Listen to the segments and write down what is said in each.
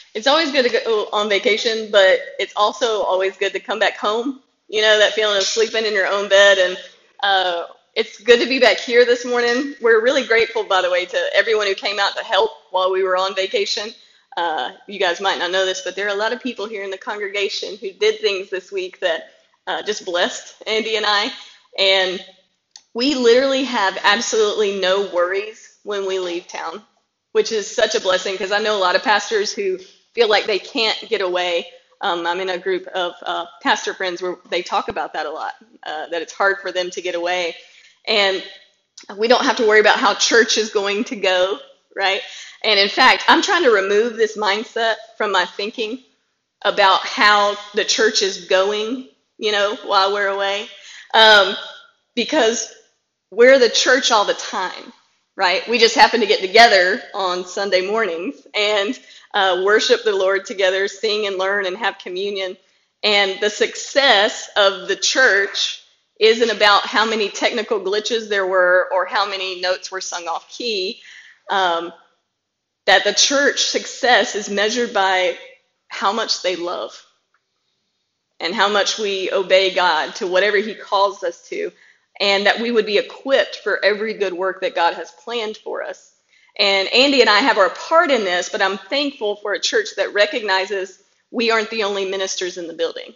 It's always good to go on vacation, but it's also always good to come back home. You know, that feeling of sleeping in your own bed. And it's good to be back here this morning. We're really grateful, by the way, to everyone who came out to help while we were on vacation. You guys might not know this, but there are a lot of people here in the congregation who did things this week that just blessed Andy and I. And we literally have absolutely no worries when we leave town, which is such a blessing because I know a lot of pastors who feel like they can't get away. I'm in a group of pastor friends where they talk about that a lot, that it's hard for them to get away. And we don't have to worry about how church is going to go, right? And in fact, I'm trying to remove this mindset from my thinking about how the church is going, you know, while we're away. Because we're the church all the time, right? We just happen to get together on Sunday mornings and worship the Lord together, sing and learn and have communion. And the success of the church isn't about how many technical glitches there were or how many notes were sung off key. That the church success is measured by how much they love and how much we obey God to whatever He calls us to, and that we would be equipped for every good work that God has planned for us. And Andy and I have our part in this, but I'm thankful for a church that recognizes we aren't the only ministers in the building,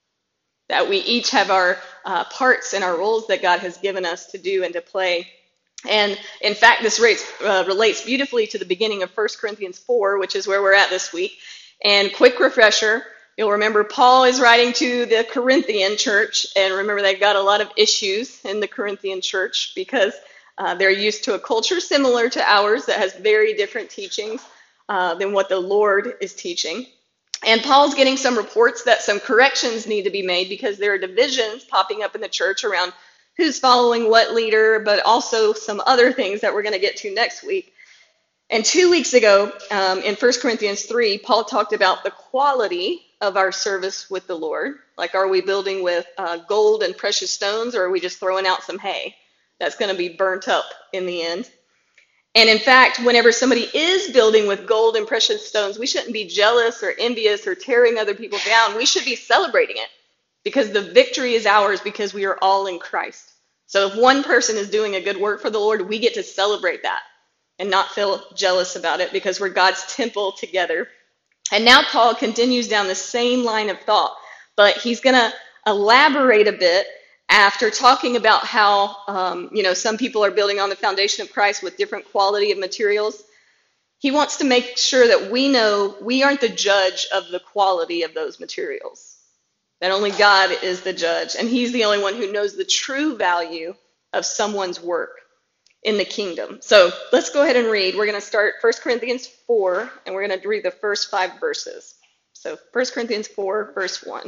that we each have our parts and our roles that God has given us to do and to play. And in fact, this relates beautifully to the beginning of 1 Corinthians 4, which is where we're at this week. And quick refresher, you'll remember Paul is writing to the Corinthian church, and remember they've got a lot of issues in the Corinthian church because they're used to a culture similar to ours that has very different teachings than what the Lord is teaching. And Paul's getting some reports that some corrections need to be made because there are divisions popping up in the church around who's following what leader, but also some other things that we're going to get to next week. And 2 weeks ago, in 1 Corinthians 3, Paul talked about the quality of our service with the Lord. Like, are we building with gold and precious stones, or are we just throwing out some hay that's going to be burnt up in the end? And in fact, whenever somebody is building with gold and precious stones, we shouldn't be jealous or envious or tearing other people down. We should be celebrating it because the victory is ours because we are all in Christ. So if one person is doing a good work for the Lord, we get to celebrate that and not feel jealous about it because we're God's temple together. And now Paul continues down the same line of thought, but he's going to elaborate a bit after talking about how, some people are building on the foundation of Christ with different quality of materials. He wants to make sure that we know we aren't the judge of the quality of those materials, that only God is the judge, and He's the only one who knows the true value of someone's work in the kingdom. So let's go ahead and read. We're going to start 1 Corinthians 4, and we're going to read the first 5 verses. So 1 Corinthians 4, verse 1.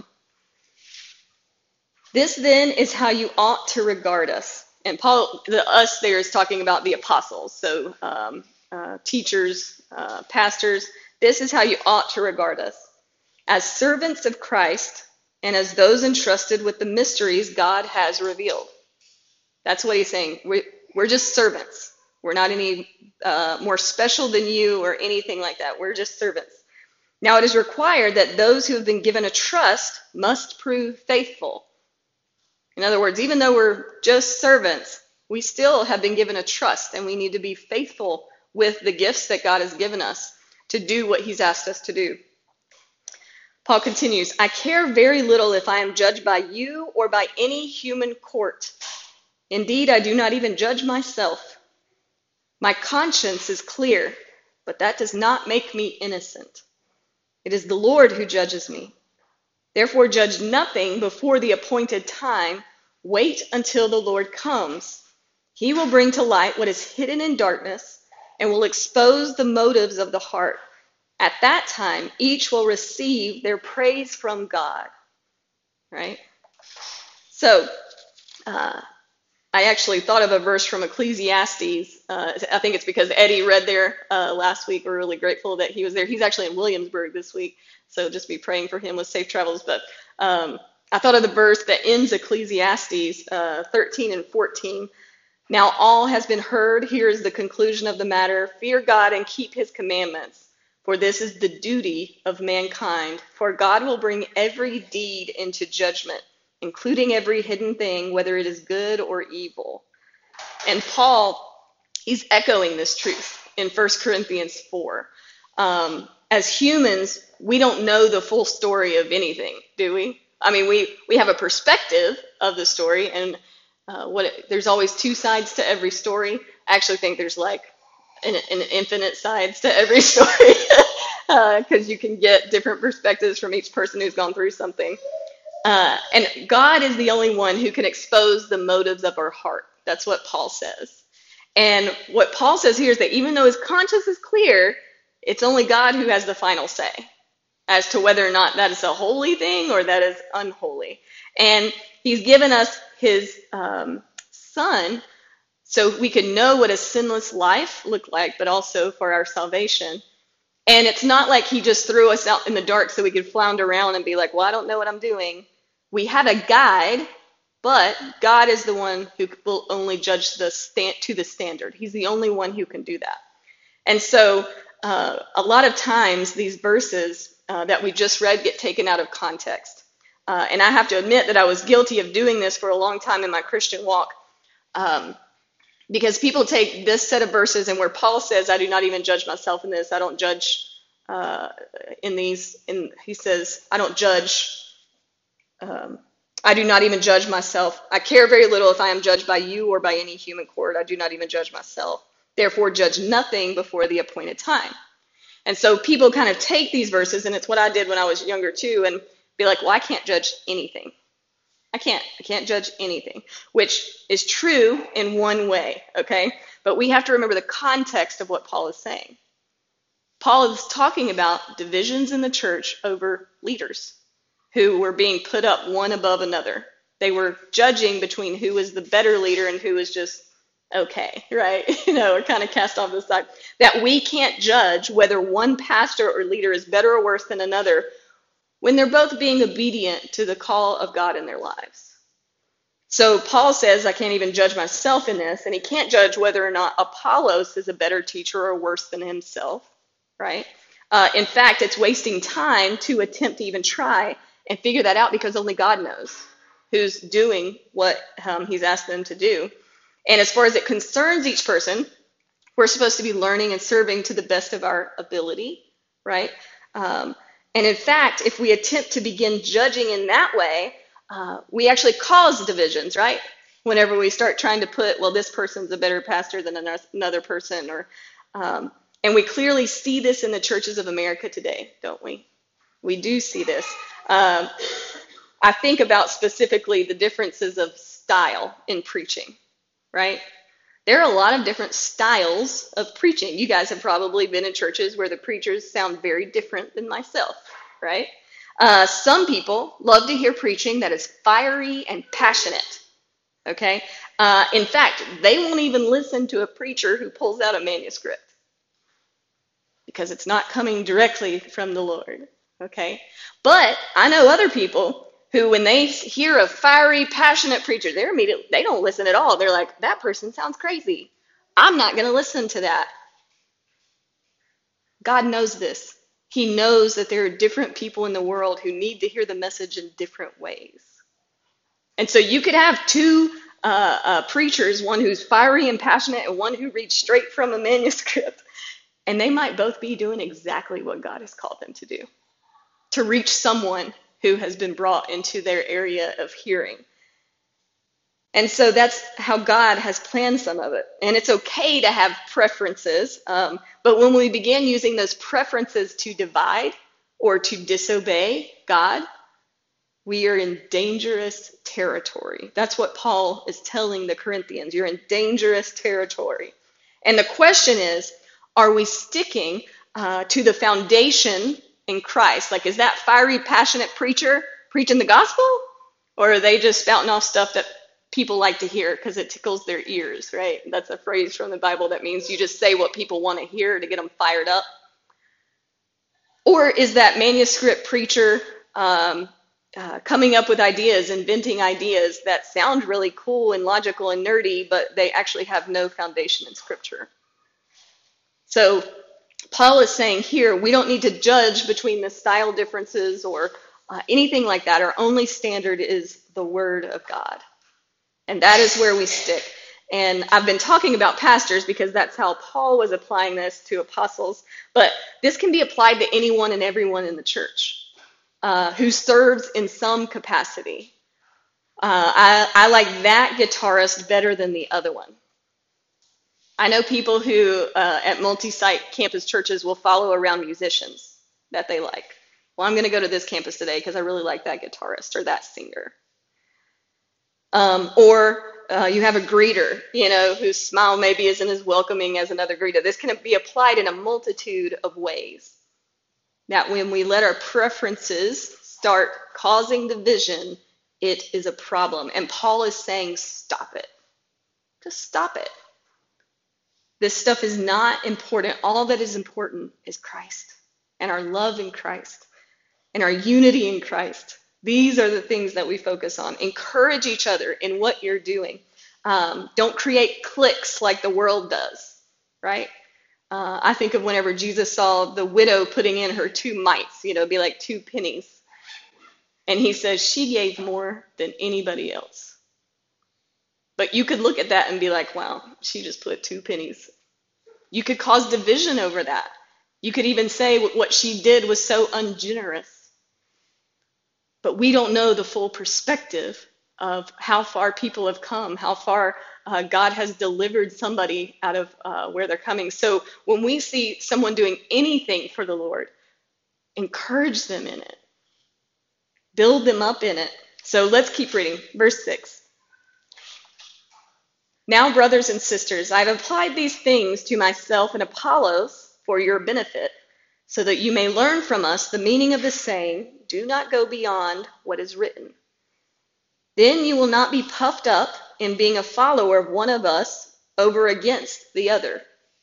This then is how you ought to regard us. And Paul, the us there is talking about the apostles, so teachers, pastors. This is how you ought to regard us. As servants of Christ and as those entrusted with the mysteries God has revealed. That's what he's saying. We're just servants. We're not any more special than you or anything like that. We're just servants. Now it is required that those who have been given a trust must prove faithful. In other words, even though we're just servants, we still have been given a trust, and we need to be faithful with the gifts that God has given us to do what He's asked us to do. Paul continues, I care very little if I am judged by you or by any human court. Indeed, I do not even judge myself. My conscience is clear, but that does not make me innocent. It is the Lord who judges me. Therefore, judge nothing before the appointed time. Wait until the Lord comes. He will bring to light what is hidden in darkness and will expose the motives of the heart. At that time, each will receive their praise from God. Right? So, I actually thought of a verse from Ecclesiastes. I think it's because Eddie read there last week. We're really grateful that he was there. He's actually in Williamsburg this week, so just be praying for him with safe travels. But I thought of the verse that ends Ecclesiastes 13 and 14. Now all has been heard. Here is the conclusion of the matter. Fear God and keep His commandments, For this is the duty of mankind. For God will bring every deed into judgment, including every hidden thing, whether it is good or evil. And Paul, he's echoing this truth in 1 Corinthians 4. As humans, we don't know the full story of anything, do we? I mean, we have a perspective of the story, and there's always two sides to every story. I actually think there's like an infinite sides to every story because you can get different perspectives from each person who's gone through something. And God is the only one who can expose the motives of our heart. That's what Paul says. And what Paul says here is that even though his conscience is clear, it's only God who has the final say as to whether or not that is a holy thing or that is unholy. And he's given us his son so we can know what a sinless life looked like, but also for our salvation. And it's not like he just threw us out in the dark so we could flounder around and be like, well, I don't know what I'm doing. We have a guide, but God is the one who will only judge to the standard. He's the only one who can do that. And so a lot of times these verses that we just read get taken out of context. And I have to admit that I was guilty of doing this for a long time in my Christian walk. Because people take this set of verses and where Paul says, I do not even judge myself in this. I don't judge in these. He says, I don't judge. I do not even judge myself. I care very little if I am judged by you or by any human court. I do not even judge myself. Therefore, judge nothing before the appointed time. And so people kind of take these verses, and it's what I did when I was younger too, and be like, well, I can't judge anything. I can't judge anything, which is true in one way, okay? But we have to remember the context of what Paul is saying. Paul is talking about divisions in the church over leaders who were being put up one above another. They were judging between who was the better leader and who was just okay, right? Or kind of cast off the side. That we can't judge whether one pastor or leader is better or worse than another when they're both being obedient to the call of God in their lives. So Paul says, I can't even judge myself in this, and he can't judge whether or not Apollos is a better teacher or worse than himself, right? In fact, it's wasting time to attempt to even try and figure that out because only God knows who's doing what he's asked them to do. And as far as it concerns each person, we're supposed to be learning and serving to the best of our ability, right? And in fact, if we attempt to begin judging in that way, we actually cause divisions, right? Whenever we start trying to put, well, this person's a better pastor than another person, and we clearly see this in the churches of America today, don't we? We do see this. I think about specifically the differences of style in preaching, right? There are a lot of different styles of preaching. You guys have probably been in churches where the preachers sound very different than myself, right? Some people love to hear preaching that is fiery and passionate, okay? In fact, they won't even listen to a preacher who pulls out a manuscript because it's not coming directly from the Lord, okay? But I know other people who, when they hear a fiery, passionate preacher, they don't listen at all. They're like, that person sounds crazy. I'm not going to listen to that. God knows this. He knows that there are different people in the world who need to hear the message in different ways. And so you could have two preachers, one who's fiery and passionate and one who reads straight from a manuscript. And they might both be doing exactly what God has called them to do, to reach someone who has been brought into their area of hearing. And so that's how God has planned some of it. And it's okay to have preferences, but when we begin using those preferences to divide or to disobey God, we are in dangerous territory. That's what Paul is telling the Corinthians. You're in dangerous territory. And the question is, are we sticking to the foundation in Christ? Like, is that fiery, passionate preacher preaching the gospel? Or are they just spouting off stuff that people like to hear because it tickles their ears, right? That's a phrase from the Bible that means you just say what people want to hear to get them fired up. Or is that manuscript preacher coming up with ideas, inventing ideas that sound really cool and logical and nerdy, but they actually have no foundation in Scripture? So Paul is saying here, we don't need to judge between the style differences or anything like that. Our only standard is the Word of God. And that is where we stick. And I've been talking about pastors because that's how Paul was applying this to apostles. But this can be applied to anyone and everyone in the church who serves in some capacity. I like that guitarist better than the other one. I know people who at multi-site campus churches will follow around musicians that they like. Well, I'm going to go to this campus today because I really like that guitarist or that singer. Or you have a greeter, whose smile maybe isn't as welcoming as another greeter. This can be applied in a multitude of ways. That when we let our preferences start causing division, it is a problem. And Paul is saying, stop it. Just stop it. This stuff is not important. All that is important is Christ and our love in Christ and our unity in Christ. These are the things that we focus on. Encourage each other in what you're doing. Don't create cliques like the world does, right? I think of whenever Jesus saw the widow putting in her 2 mites, it'd be like 2 pennies. And he says she gave more than anybody else. But you could look at that and be like, wow, she just put 2 pennies. You could cause division over that. You could even say what she did was so ungenerous. But we don't know the full perspective of how far people have come, how far God has delivered somebody out of where they're coming. So when we see someone doing anything for the Lord, encourage them in it. Build them up in it. So let's keep reading. Verse 6. Now, brothers and sisters, I've applied these things to myself and Apollos for your benefit, so that you may learn from us the meaning of the saying, do not go beyond what is written. Then you will not be puffed up in being a follower of one of us over against the other.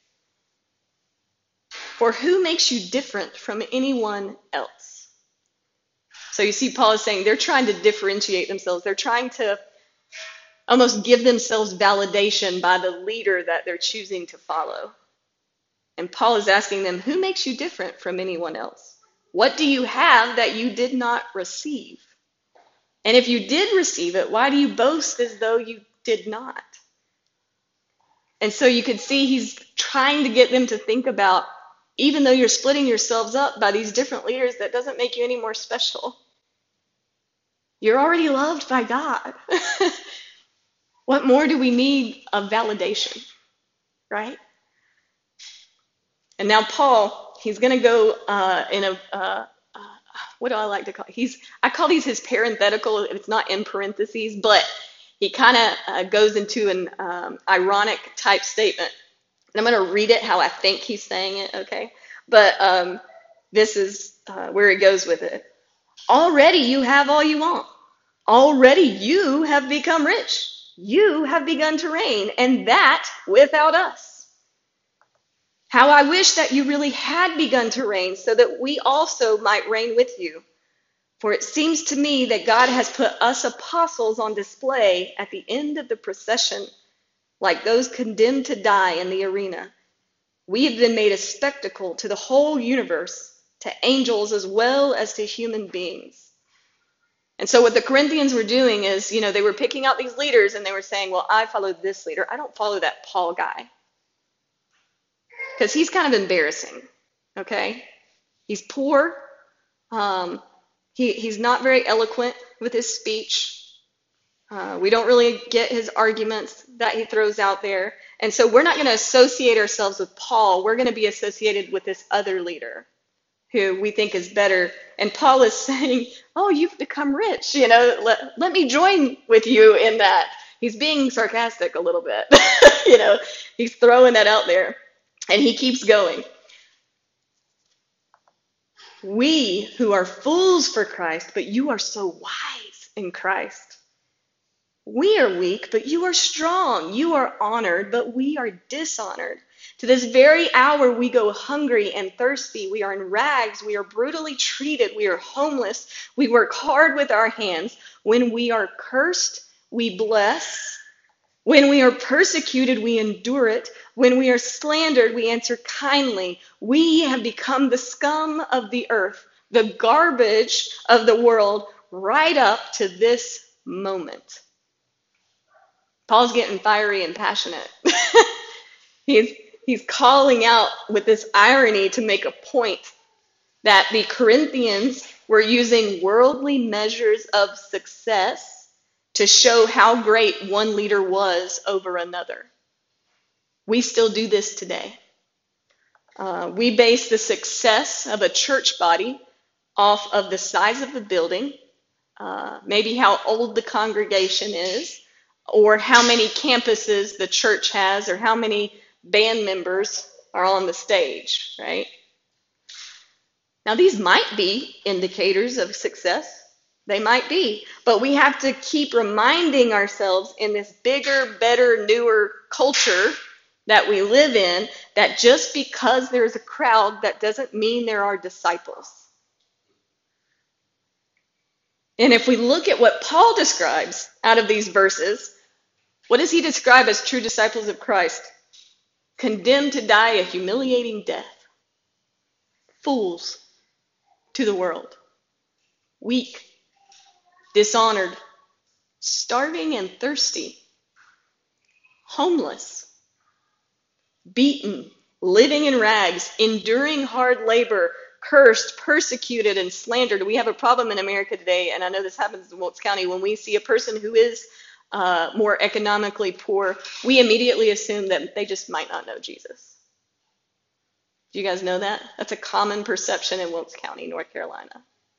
For who makes you different from anyone else? So you see Paul is saying they're trying to differentiate themselves. They're trying to almost give themselves validation by the leader that they're choosing to follow. And Paul is asking them, who makes you different from anyone else? What do you have that you did not receive? And if you did receive it, why do you boast as though you did not? And so you could see he's trying to get them to think about, even though you're splitting yourselves up by these different leaders, that doesn't make you any more special. You're already loved by God. What more do we need of validation, right? And now Paul, he's going to go in a, what do I like to call it? I call these his parenthetical. It's not in parentheses, but he kind of goes into an ironic type statement. And I'm going to read it how I think he's saying it, okay? But this is where he goes with it. Already you have all you want. Already you have become rich. You have begun to reign, and that without us. How I wish that you really had begun to reign so that we also might reign with you. For it seems to me that God has put us apostles on display at the end of the procession, like those condemned to die in the arena. We have been made a spectacle to the whole universe, to angels as well as to human beings. And so what the Corinthians were doing is, they were picking out these leaders and they were saying, well, I follow this leader. I don't follow that Paul guy. Because he's kind of embarrassing, okay? He's poor. He's not very eloquent with his speech. We don't really get his arguments that he throws out there. And so we're not going to associate ourselves with Paul. We're going to be associated with this other leader who we think is better. And Paul is saying, oh, you've become rich. Let me join with you in that. He's being sarcastic a little bit. He's throwing that out there. And he keeps going. We who are fools for Christ, but you are so wise in Christ. We are weak, but you are strong. You are honored, but we are dishonored. To this very hour we go hungry and thirsty. We are in rags. We are brutally treated. We are homeless. We work hard with our hands. When we are cursed, we bless. When we are persecuted, we endure it. When we are slandered, we answer kindly. We have become the scum of the earth, the garbage of the world, right up to this moment. Paul's getting fiery and passionate. he's, he's calling out with this irony to make a point that the Corinthians were using worldly measures of success to show how great one leader was over another. We still do this today. We base the success of a church body off of the size of the building, maybe how old the congregation is, or how many campuses the church has, or how many band members are on the stage, right? Now, these might be indicators of success. They might be, but we have to keep reminding ourselves in this bigger, better, newer culture that we live in that just because there's a crowd, that doesn't mean there are disciples. And if we look at what Paul describes out of these verses, what does he describe as true disciples of Christ? Condemned to die a humiliating death. Fools to the world. Weak. Dishonored, starving and thirsty, homeless, beaten, living in rags, enduring hard labor, cursed, persecuted, and slandered. We have a problem in America today, and I know this happens in Wilkes County. When we see a person who is more economically poor, we immediately assume that they just might not know Jesus. Do you guys know that? That's a common perception in Wilkes County, North Carolina.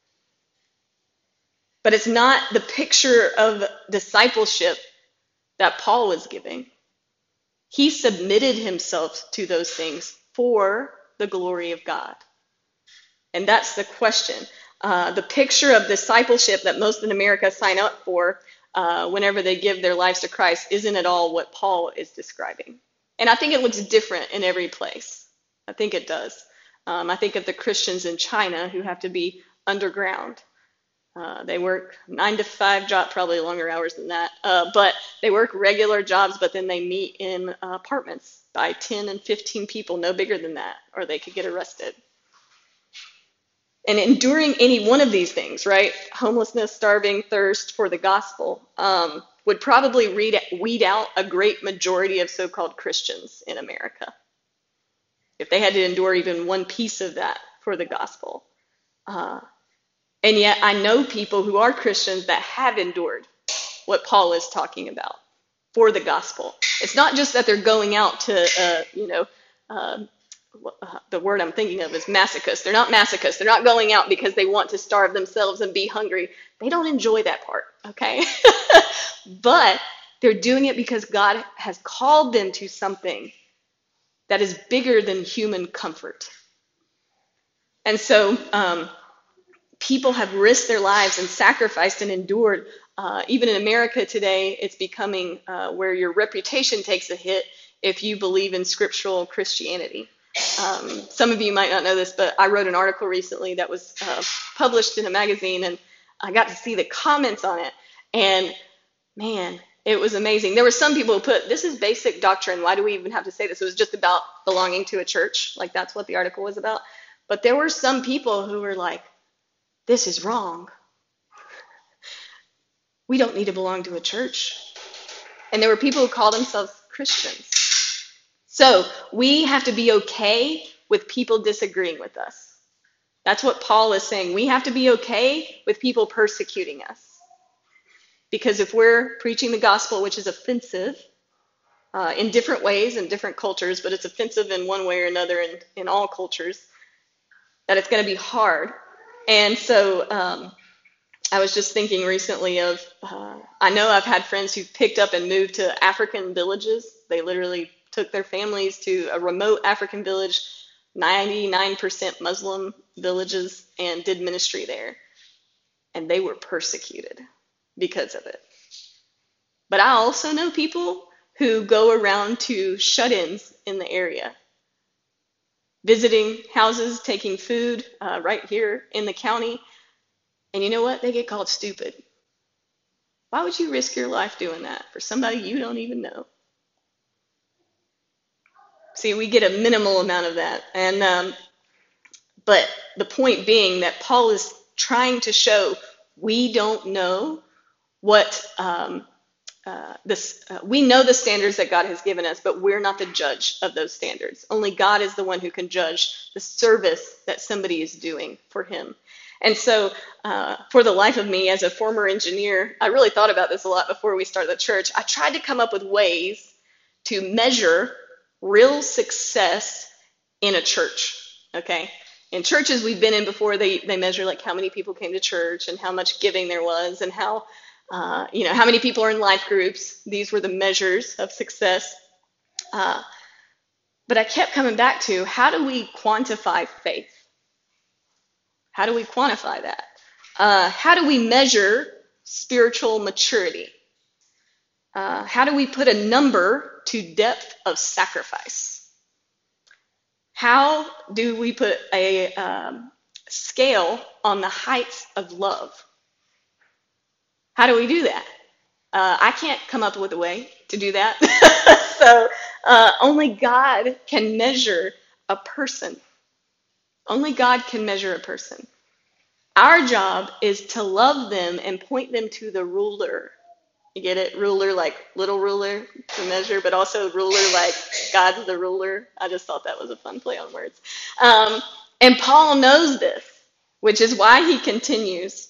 But it's not the picture of discipleship that Paul was giving. He submitted himself to those things for the glory of God. And that's the question. The picture of discipleship that most in America sign up for whenever they give their lives to Christ isn't at all what Paul is describing. And I think it looks different in every place. I think it does. I think of the Christians in China who have to be underground. They work 9 to 5 job, probably longer hours than that. But they work regular jobs, but then they meet in apartments by 10 and 15 people, no bigger than that, or they could get arrested. And enduring any one of these things, right? Homelessness, starving, thirst for the gospel, would probably weed out a great majority of so-called Christians in America. If they had to endure even one piece of that for the gospel. And yet I know people who are Christians that have endured what Paul is talking about for the gospel. It's not just that they're going out to, the word I'm thinking of is masochists. They're not masochists. They're not going out because they want to starve themselves and be hungry. They don't enjoy that part, okay? But they're doing it because God has called them to something that is bigger than human comfort. And so, people have risked their lives and sacrificed and endured. Even in America today, it's becoming where your reputation takes a hit if you believe in scriptural Christianity. Some of you might not know this, but I wrote an article recently that was published in a magazine, and I got to see the comments on it. And man, it was amazing. There were some people who put, this is basic doctrine. Why do we even have to say this? It was just about belonging to a church. Like, that's what the article was about. But there were some people who were like, this is wrong. We don't need to belong to a church. And there were people who called themselves Christians. So we have to be okay with people disagreeing with us. That's what Paul is saying. We have to be okay with people persecuting us. Because if we're preaching the gospel, which is offensive in different ways in different cultures, but it's offensive in one way or another in all cultures, that it's going to be hard. And so I was just thinking recently of, I know I've had friends who picked up and moved to African villages. They literally took their families to a remote African village, 99% Muslim villages, and did ministry there. And they were persecuted because of it. But I also know people who go around to shut-ins in the area, visiting houses, taking food right here in the county. And you know what? They get called stupid Why would you risk your life doing that for somebody you don't even know? See, we get a minimal amount of that. But the point being that Paul is trying to show we don't know what we know the standards that God has given us, but we're not the judge of those standards. Only God is the one who can judge the service that somebody is doing for him. And so for the life of me as a former engineer, I really thought about this a lot before we started the church. I tried to come up with ways to measure real success in a church, okay? In churches we've been in before, they measure like how many people came to church and how much giving there was and how many people are in life groups. These were the measures of success. But I kept coming back to, how do we quantify faith? How do we quantify that? How do we measure spiritual maturity? How do we put a number to depth of sacrifice? How do we put a scale on the heights of love? How do we do that? I can't come up with a way to do that. So only God can measure a person. Only God can measure a person. Our job is to love them and point them to the ruler. You get it? Ruler like little ruler to measure, but also ruler like God's the ruler. I just thought that was a fun play on words. And Paul knows this, which is why he continues.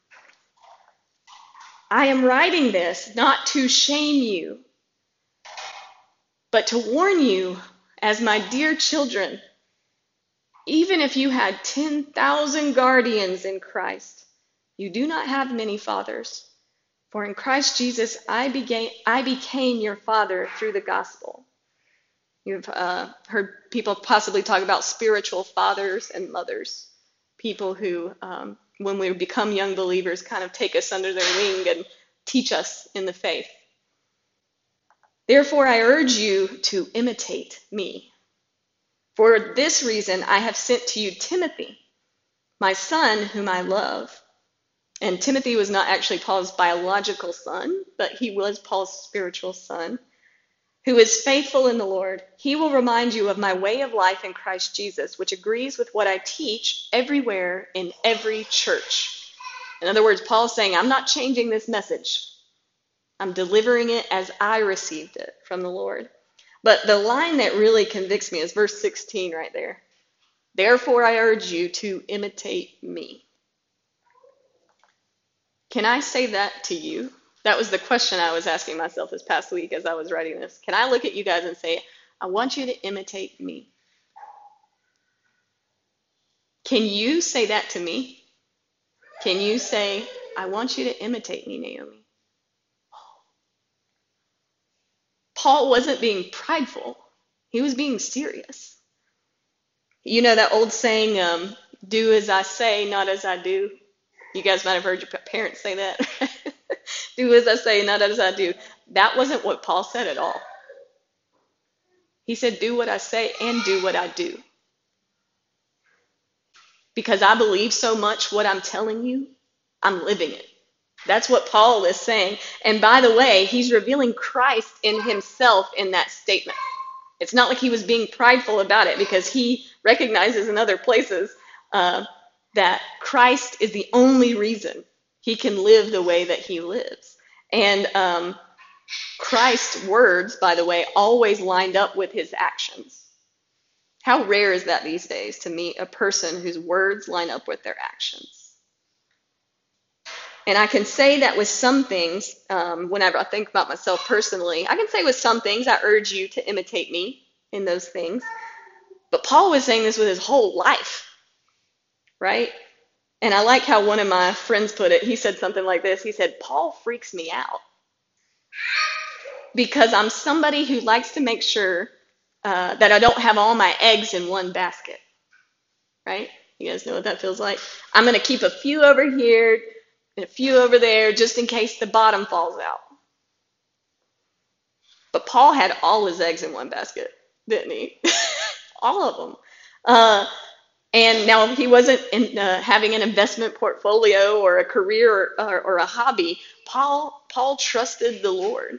I am writing this not to shame you, but to warn you as my dear children. Even if you had 10,000 guardians in Christ, you do not have many fathers. For in Christ Jesus, I became your father through the gospel. You've heard people possibly talk about spiritual fathers and mothers, people who, when we become young believers, kind of take us under their wing and teach us in the faith. Therefore, I urge you to imitate me. For this reason, I have sent to you Timothy, my son, whom I love. And Timothy was not actually Paul's biological son, but he was Paul's spiritual son, who is faithful in the Lord. He will remind you of my way of life in Christ Jesus, which agrees with what I teach everywhere in every church. In other words, Paul's saying, I'm not changing this message. I'm delivering it as I received it from the Lord. But the line that really convicts me is verse 16 right there. Therefore, I urge you to imitate me. Can I say that to you? That was the question I was asking myself this past week as I was writing this. Can I look at you guys and say, I want you to imitate me? Can you say that to me? Can you say, I want you to imitate me, Naomi? Paul wasn't being prideful. He was being serious. You know that old saying, do as I say, not as I do? You guys might have heard your parents say that. Do as I say, not as I do. That wasn't what Paul said at all. He said, do what I say and do what I do. Because I believe so much what I'm telling you, I'm living it. That's what Paul is saying. And by the way, he's revealing Christ in himself in that statement. It's not like he was being prideful about it, because he recognizes in other places that Christ is the only reason he can live the way that he lives. And Christ's words, by the way, always lined up with his actions. How rare is that these days to meet a person whose words line up with their actions? And I can say that with some things, whenever I think about myself personally, I can say with some things, I urge you to imitate me in those things. But Paul was saying this with his whole life, right? And I like how one of my friends put it. He said something like this. He said, Paul freaks me out because I'm somebody who likes to make sure that I don't have all my eggs in one basket, right? You guys know what that feels like? I'm going to keep a few over here and a few over there just in case the bottom falls out. But Paul had all his eggs in one basket, didn't he? All of them. And now he wasn't having an investment portfolio or a career or a hobby. Paul trusted the Lord.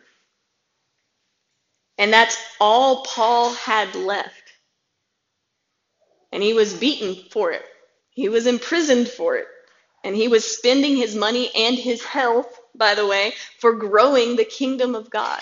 And that's all Paul had left. And he was beaten for it. He was imprisoned for it. And he was spending his money and his health, by the way, for growing the kingdom of God.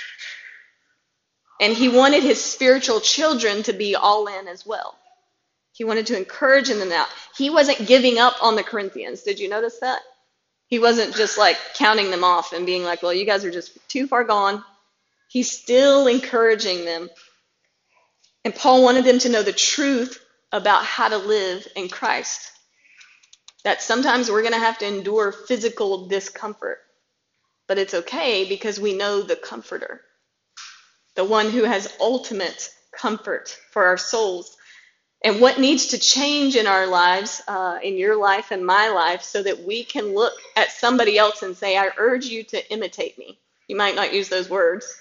And he wanted his spiritual children to be all in as well. He wanted to encourage them out. He wasn't giving up on the Corinthians. Did you notice that? He wasn't just like counting them off and being like, well, you guys are just too far gone. He's still encouraging them. And Paul wanted them to know the truth about how to live in Christ. That sometimes we're going to have to endure physical discomfort. But it's okay because we know the Comforter, the one who has ultimate comfort for our souls. And what needs to change in our lives, in your life and my life, so that we can look at somebody else and say, I urge you to imitate me. You might not use those words,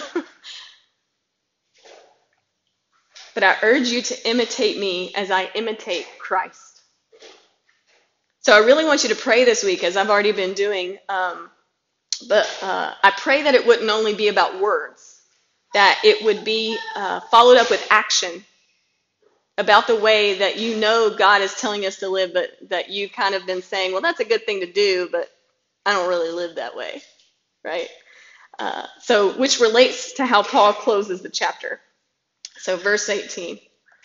but I urge you to imitate me as I imitate Christ. So I really want you to pray this week, as I've already been doing, but I pray that it wouldn't only be about words, that it would be followed up with action about the way that God is telling us to live, but that you've kind of been saying, well, that's a good thing to do, but I don't really live that way, right? So which relates to how Paul closes the chapter. So verse 18.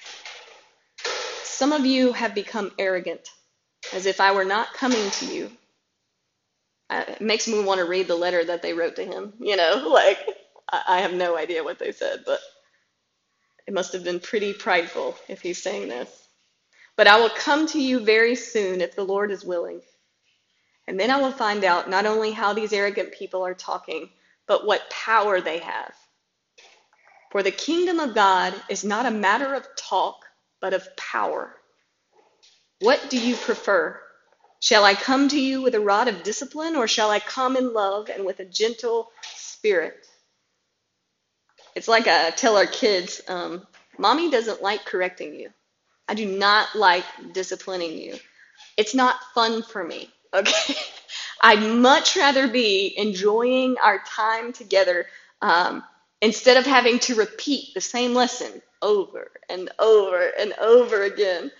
Some of you have become arrogant, as if I were not coming to you. It makes me want to read the letter that they wrote to him. I have no idea what they said, but it must have been pretty prideful if he's saying this. But I will come to you very soon if the Lord is willing. And then I will find out not only how these arrogant people are talking, but what power they have. For the kingdom of God is not a matter of talk, but of power. What do you prefer? Shall I come to you with a rod of discipline, or shall I come in love and with a gentle spirit? It's like I tell our kids, Mommy doesn't like correcting you. I do not like disciplining you. It's not fun for me, okay? I'd much rather be enjoying our time together instead of having to repeat the same lesson over and over and over again.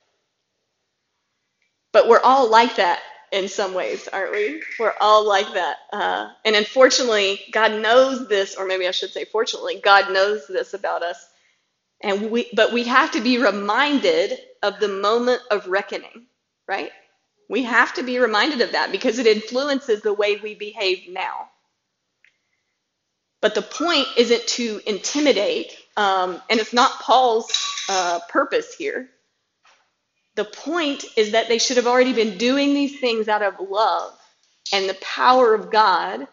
But we're all like that in some ways, aren't we? We're all like that. And unfortunately, God knows this, or maybe I should say fortunately, God knows this about us. But we have to be reminded of the moment of reckoning, right? We have to be reminded of that because it influences the way we behave now. But the point isn't to intimidate, and it's not Paul's purpose here. The point is that they should have already been doing these things out of love and the power of God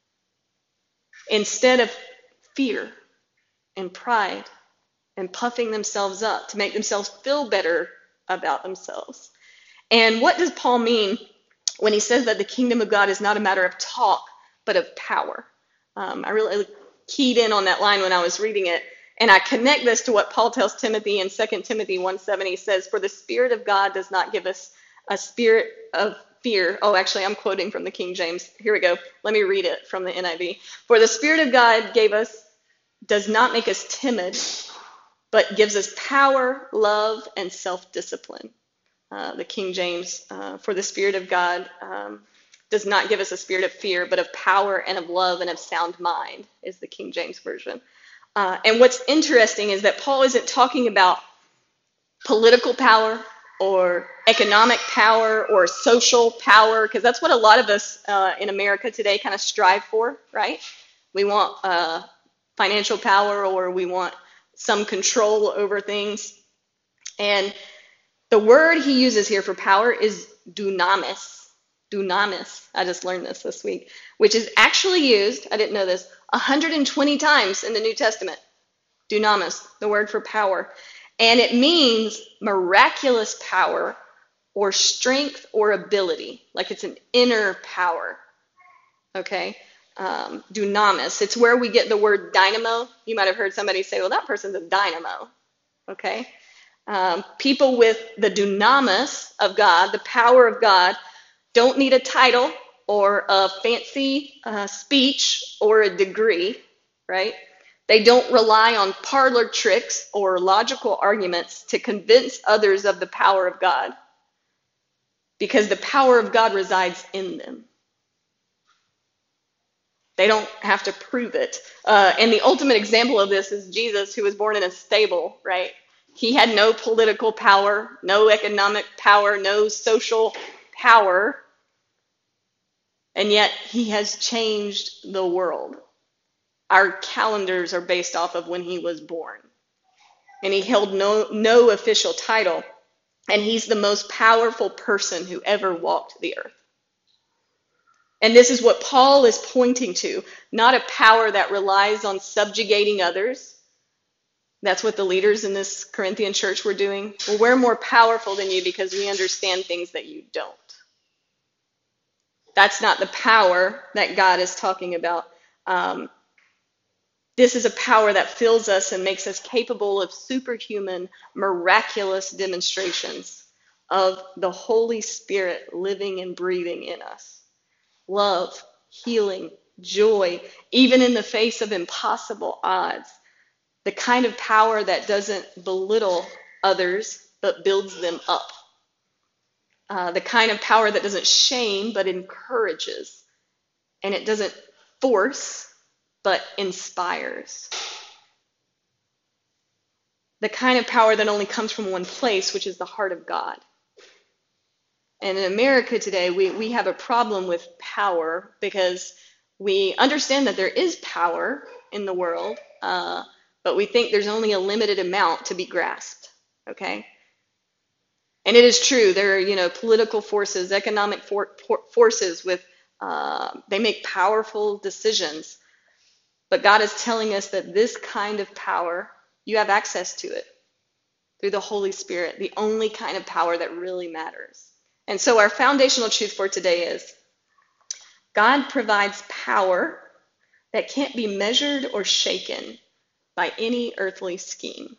instead of fear and pride and puffing themselves up to make themselves feel better about themselves. And what does Paul mean when he says that the kingdom of God is not a matter of talk, but of power? I really keyed in on that line when I was reading it. And I connect this to what Paul tells Timothy in 2 Timothy 1:7. He says, for the Spirit of God does not give us a spirit of fear. Oh, actually, I'm quoting from the King James. Here we go. Let me read it from the NIV. For the Spirit of God does not make us timid, but gives us power, love, and self-discipline. The King James, for the Spirit of God does not give us a spirit of fear, but of power and of love and of sound mind, is the King James Version. And what's interesting is that Paul isn't talking about political power or economic power or social power, because that's what a lot of us in America today kind of strive for, right? We want financial power, or we want some control over things. And the word he uses here for power is dunamis. Dunamis. I just learned this week, which is actually used, I didn't know this, 120 times in the New Testament. Dunamis, the word for power. And it means miraculous power or strength or ability, like it's an inner power. Okay? Dunamis. It's where we get the word dynamo. You might have heard somebody say, well, that person's a dynamo. Okay? People with the dunamis of God, the power of God, don't need a title or a fancy speech or a degree, right? They don't rely on parlor tricks or logical arguments to convince others of the power of God, because the power of God resides in them. They don't have to prove it. And the ultimate example of this is Jesus, who was born in a stable, right? He had no political power, no economic power, no social power, and yet he has changed the world. Our calendars are based off of when he was born. And he held no official title. And he's the most powerful person who ever walked the earth. And this is what Paul is pointing to, not a power that relies on subjugating others. That's what the leaders in this Corinthian church were doing. Well, we're more powerful than you because we understand things that you don't. That's not the power that God is talking about. This is a power that fills us and makes us capable of superhuman, miraculous demonstrations of the Holy Spirit living and breathing in us. Love, healing, joy, even in the face of impossible odds. The kind of power that doesn't belittle others, but builds them up. The kind of power that doesn't shame, but encourages. And it doesn't force, but inspires. The kind of power that only comes from one place, which is the heart of God. And in America today, we have a problem with power because we understand that there is power in the world, but we think there's only a limited amount to be grasped, okay? And it is true, there are, political forces, economic forces with, they make powerful decisions. But God is telling us that this kind of power, you have access to it through the Holy Spirit, the only kind of power that really matters. And so our foundational truth for today is God provides power that can't be measured or shaken by any earthly scheme.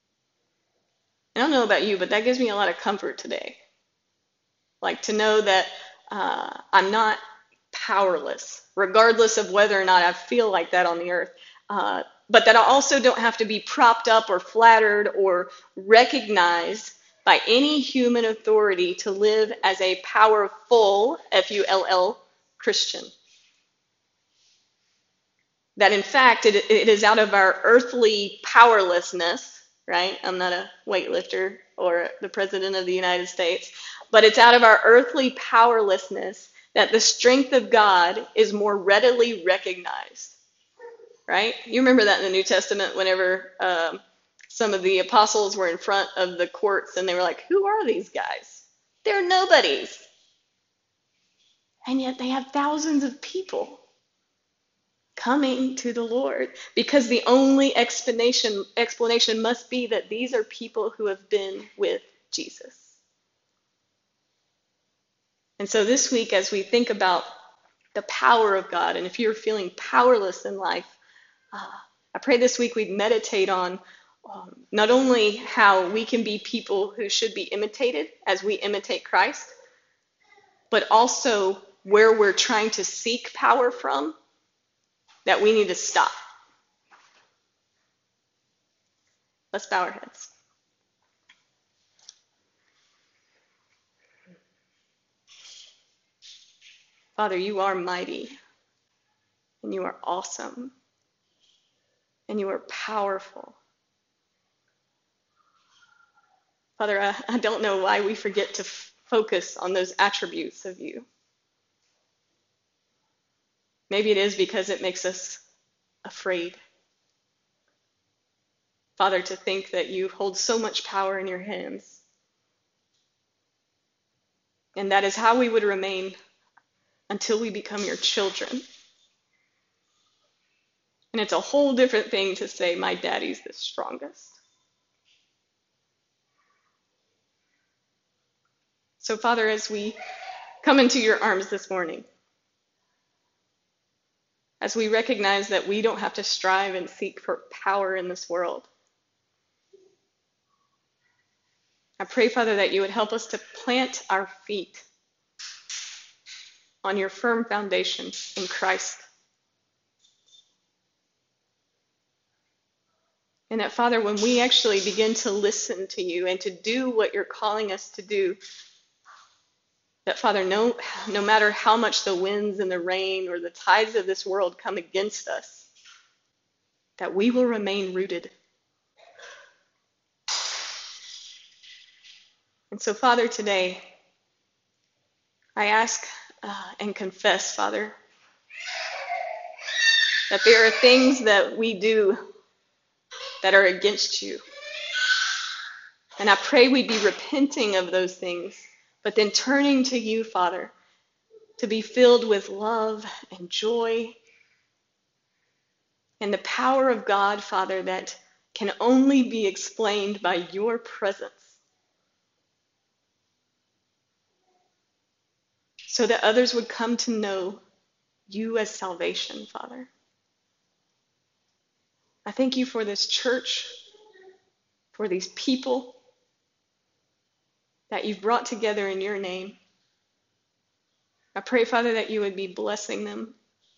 I don't know about you, but that gives me a lot of comfort today. Like to know that I'm not powerless, regardless of whether or not I feel like that on the earth. But that I also don't have to be propped up or flattered or recognized by any human authority to live as a powerful, F-U-L-L, Christian. That in fact, it is out of our earthly powerlessness, right? I'm not a weightlifter or the president of the United States, but it's out of our earthly powerlessness that the strength of God is more readily recognized, right? You remember that in the New Testament whenever some of the apostles were in front of the courts and they were like, who are these guys? They're nobodies. And yet they have thousands of people coming to the Lord because the only explanation must be that these are people who have been with Jesus. And so this week, as we think about the power of God, and if you're feeling powerless in life, I pray this week we'd meditate on not only how we can be people who should be imitated as we imitate Christ, but also where we're trying to seek power from, that we need to stop. Let's bow our heads. Father, you are mighty, and you are awesome, and you are powerful. Father, I don't know why we forget to focus on those attributes of you. Maybe it is because it makes us afraid. Father, to think that you hold so much power in your hands. And that is how we would remain until we become your children. And it's a whole different thing to say, my daddy's the strongest. So, Father, as we come into your arms this morning, as we recognize that we don't have to strive and seek for power in this world, I pray, Father, that you would help us to plant our feet on your firm foundation in Christ. And that, Father, when we actually begin to listen to you and to do what you're calling us to do, that, Father, no matter how much the winds and the rain or the tides of this world come against us, that we will remain rooted. And so, Father, today, I ask and confess, Father, that there are things that we do that are against you. And I pray we'd be repenting of those things, but then turning to you, Father, to be filled with love and joy and the power of God, Father, that can only be explained by your presence, so that others would come to know you as salvation, Father. I thank you for this church, for these people that you've brought together in your name. I pray, Father, that you would be blessing them.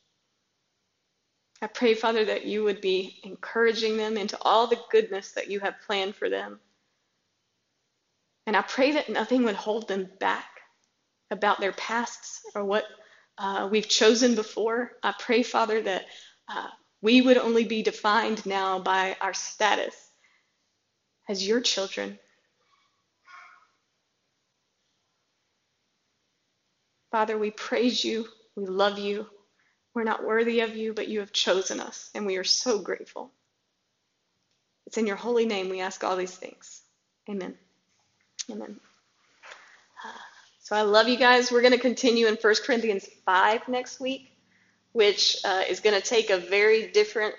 I pray, Father, that you would be encouraging them into all the goodness that you have planned for them. And I pray that nothing would hold them back about their pasts or what we've chosen before. I pray, Father, that we would only be defined now by our status as your children. Father, we praise you. We love you. We're not worthy of you, but you have chosen us, and we are so grateful. It's in your holy name we ask all these things. Amen. Amen. So I love you guys. We're going to continue in 1 Corinthians 5 next week, which is going to take a very different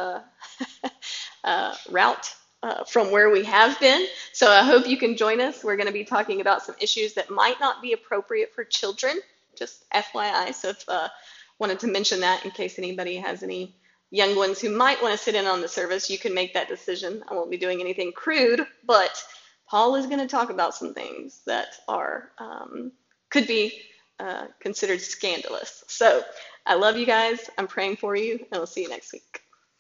route from where we have been. So I hope you can join us. We're going to be talking about some issues that might not be appropriate for children, just FYI. So if wanted to mention that in case anybody has any young ones who might want to sit in on the service, you can make that decision. I won't be doing anything crude, but Paul is going to talk about some things that are could be considered scandalous. So I love you guys. I'm praying for you, and I'll see you next week.